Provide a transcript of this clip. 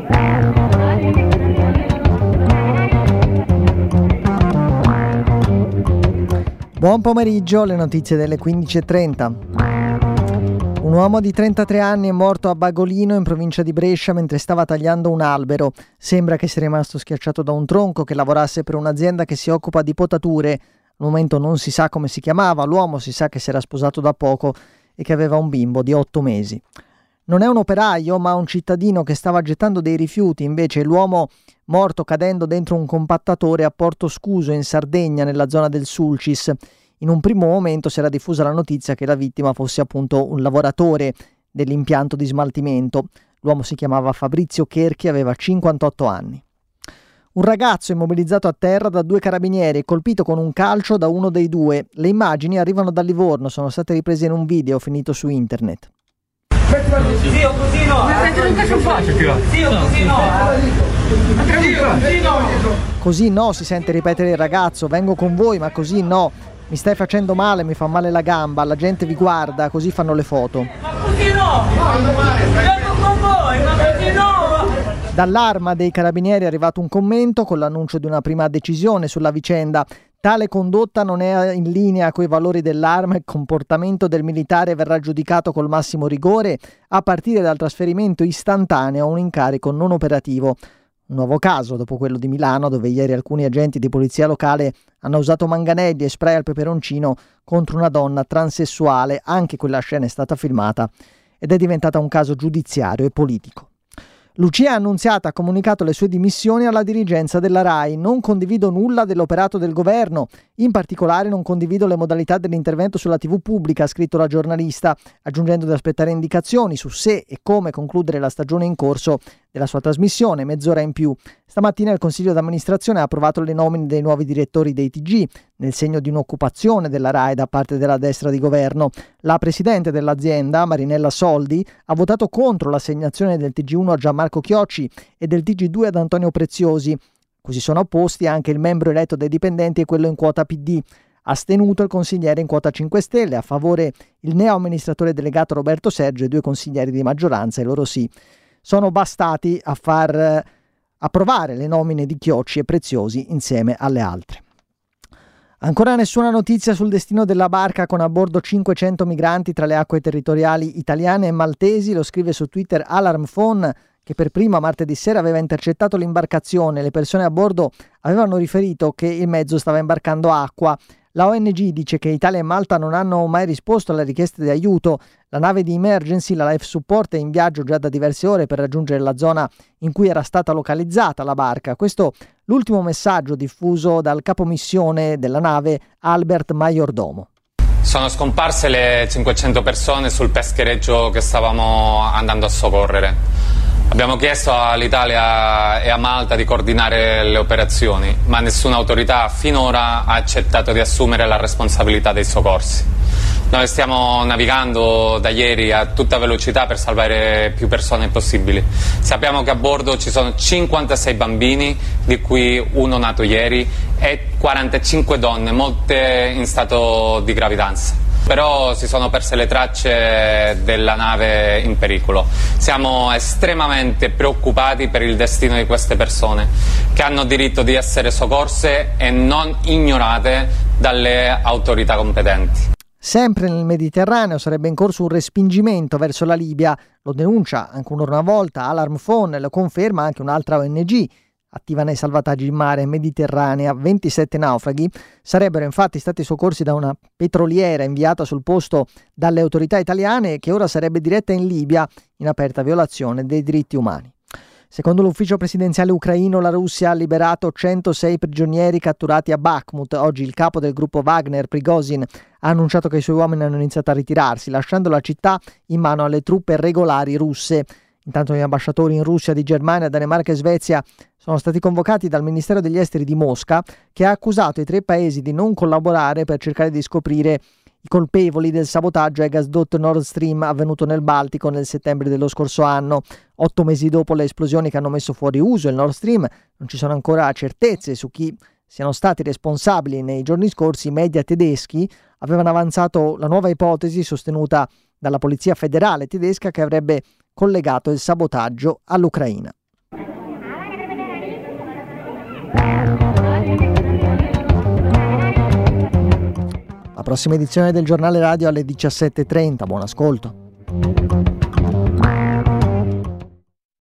Buon pomeriggio, le notizie delle 15:30. Un uomo di 33 anni è morto a Bagolino, in provincia di Brescia, mentre stava tagliando un albero. Sembra che sia rimasto schiacciato da un tronco che lavorasse per un'azienda che si occupa di potature. Al momento non si sa come si chiamava, l'uomo si sa che si era sposato da poco e che aveva un bimbo di 8 mesi. Non è un operaio, ma un cittadino che stava gettando dei rifiuti. Invece l'uomo morto cadendo dentro un compattatore a Porto Scuso, in Sardegna, nella zona del Sulcis. In un primo momento si era diffusa la notizia che la vittima fosse appunto un lavoratore dell'impianto di smaltimento. L'uomo si chiamava Fabrizio Cherchi, aveva 58 anni. Un ragazzo immobilizzato a terra da 2 carabinieri e colpito con un calcio da uno dei due. Le immagini arrivano da Livorno, sono state riprese in un video finito su internet. Zio, così no! Zio, così no! Così no, si sente ripetere il ragazzo, vengo con voi, ma così no. Mi stai facendo male, mi fa male la gamba, la gente vi guarda, così fanno le foto. Ma così no! Vengo con voi, ma così no! Dall'Arma dei Carabinieri è arrivato un commento con l'annuncio di una prima decisione sulla vicenda. Tale condotta non è in linea coi valori dell'Arma e il comportamento del militare verrà giudicato col massimo rigore a partire dal trasferimento istantaneo a un incarico non operativo. Un nuovo caso dopo quello di Milano, dove ieri alcuni agenti di polizia locale hanno usato manganelli e spray al peperoncino contro una donna transessuale. Anche quella scena è stata filmata ed è diventata un caso giudiziario e politico. Lucia Annunziata ha comunicato le sue dimissioni alla dirigenza della RAI. Non condivido nulla dell'operato del governo, in particolare non condivido le modalità dell'intervento sulla TV pubblica, ha scritto la giornalista, aggiungendo di aspettare indicazioni su se e come concludere la stagione in corso della sua trasmissione, mezz'ora in più. Stamattina il Consiglio d'amministrazione ha approvato le nomine dei nuovi direttori dei TG, nel segno di un'occupazione della RAI da parte della destra di governo. La presidente dell'azienda, Marinella Soldi, ha votato contro l'assegnazione del TG1 a Gianmarco Chiocci e del TG2 ad Antonio Preziosi. Così sono opposti anche il membro eletto dai dipendenti e quello in quota PD. Astenuto il consigliere in quota 5 Stelle, a favore il neo amministratore delegato Roberto Sergio e 2 consiglieri di maggioranza, e loro sì sono bastati a far approvare le nomine di Chiocci e Preziosi insieme alle altre. Ancora nessuna notizia sul destino della barca con a bordo 500 migranti tra le acque territoriali italiane e maltesi, lo scrive su Twitter Alarm Phone, che per prima martedì sera aveva intercettato l'imbarcazione. Le persone a bordo avevano riferito che il mezzo stava imbarcando acqua. La ONG dice che Italia e Malta non hanno mai risposto alle richieste di aiuto. La nave di emergency, la Life Support, è in viaggio già da diverse ore per raggiungere la zona in cui era stata localizzata la barca. Questo l'ultimo messaggio diffuso dal capomissione della nave Albert Maiordomo. Sono scomparse le 500 persone sul peschereccio che stavamo andando a soccorrere. Abbiamo chiesto all'Italia e a Malta di coordinare le operazioni, ma nessuna autorità finora ha accettato di assumere la responsabilità dei soccorsi. Noi stiamo navigando da ieri a tutta velocità per salvare più persone possibili. Sappiamo che a bordo ci sono 56 bambini, di cui uno nato ieri, e 45 donne, molte in stato di gravidanza. Però si sono perse le tracce della nave in pericolo. Siamo estremamente preoccupati per il destino di queste persone, che hanno diritto di essere soccorse e non ignorate dalle autorità competenti. Sempre nel Mediterraneo sarebbe in corso un respingimento verso la Libia, lo denuncia ancora una volta Alarm Phone, lo conferma anche un'altra ONG attiva nei salvataggi in mare Mediterranea. 27 naufraghi sarebbero infatti stati soccorsi da una petroliera inviata sul posto dalle autorità italiane, che ora sarebbe diretta in Libia in aperta violazione dei diritti umani. Secondo l'ufficio presidenziale ucraino, la Russia ha liberato 106 prigionieri catturati a Bakhmut. Oggi il capo del gruppo Wagner, Prigozhin, ha annunciato che i suoi uomini hanno iniziato a ritirarsi, lasciando la città in mano alle truppe regolari russe. Intanto gli ambasciatori in Russia di Germania, Danimarca e Svezia sono stati convocati dal Ministero degli Esteri di Mosca, che ha accusato i 3 paesi di non collaborare per cercare di scoprire i colpevoli del sabotaggio ai gasdotto Nord Stream avvenuto nel Baltico nel settembre dello scorso anno. 8 mesi dopo le esplosioni che hanno messo fuori uso il Nord Stream, non ci sono ancora certezze su chi siano stati responsabili. Nei giorni scorsi i media tedeschi avevano avanzato la nuova ipotesi sostenuta dalla polizia federale tedesca che avrebbe collegato il sabotaggio all'Ucraina. La prossima edizione del giornale radio alle 17:30. Buon ascolto.